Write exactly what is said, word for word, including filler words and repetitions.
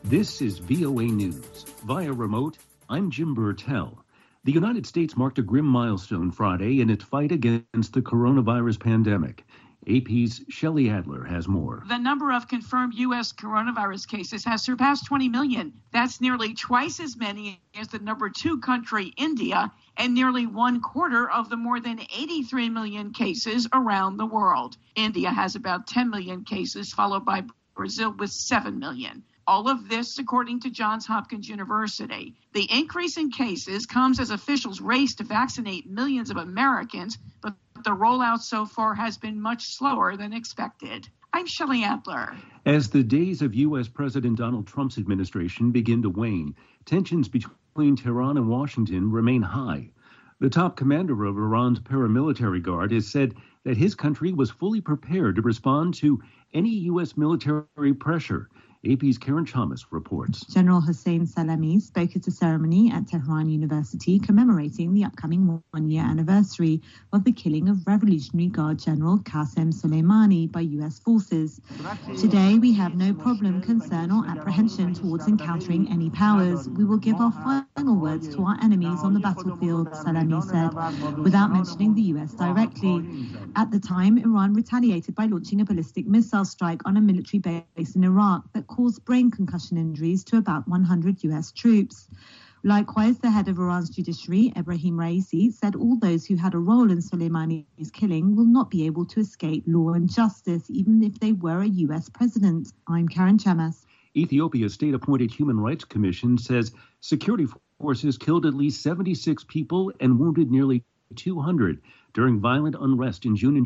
This is V O A News. Via remote, I'm Jim Burtell. The United States marked a grim milestone Friday in its fight against the coronavirus pandemic. A P's Shelley Adler has more. The number of confirmed U S coronavirus cases has surpassed twenty million. That's nearly twice as many as the number two country, India, and nearly one quarter of the more than eighty-three million cases around the world. India has about ten million cases, followed by Brazil with seven million. All of this, according to Johns Hopkins University. The increase in cases comes as officials race to vaccinate millions of Americans, but the rollout so far has been much slower than expected. I'm Shelley Adler. As the days of U S. President Donald Trump's administration begin to wane, tensions between Tehran and Washington remain high. The top commander of Iran's paramilitary guard has said that his country was fully prepared to respond to any U S military pressure. A P's Karen Chamas reports. General Hossein Salami spoke at a ceremony at Tehran University commemorating the upcoming one-year anniversary of the killing of Revolutionary Guard General Qasem Soleimani by U S forces. Today, we have no problem, concern or apprehension towards encountering any powers. We will give our final words to our enemies on the battlefield, Salami said, without mentioning the U S directly. At the time, Iran retaliated by launching a ballistic missile strike on a military base in Iraq that caused brain concussion injuries to about one hundred U S troops. Likewise, the head of Iran's judiciary, Ebrahim Raisi, said all those who had a role in Soleimani's killing will not be able to escape law and justice, even if they were a U S president. I'm Karen Chamas. Ethiopia's state-appointed Human Rights Commission says security forces killed at least seventy-six people and wounded nearly two hundred during violent unrest in June and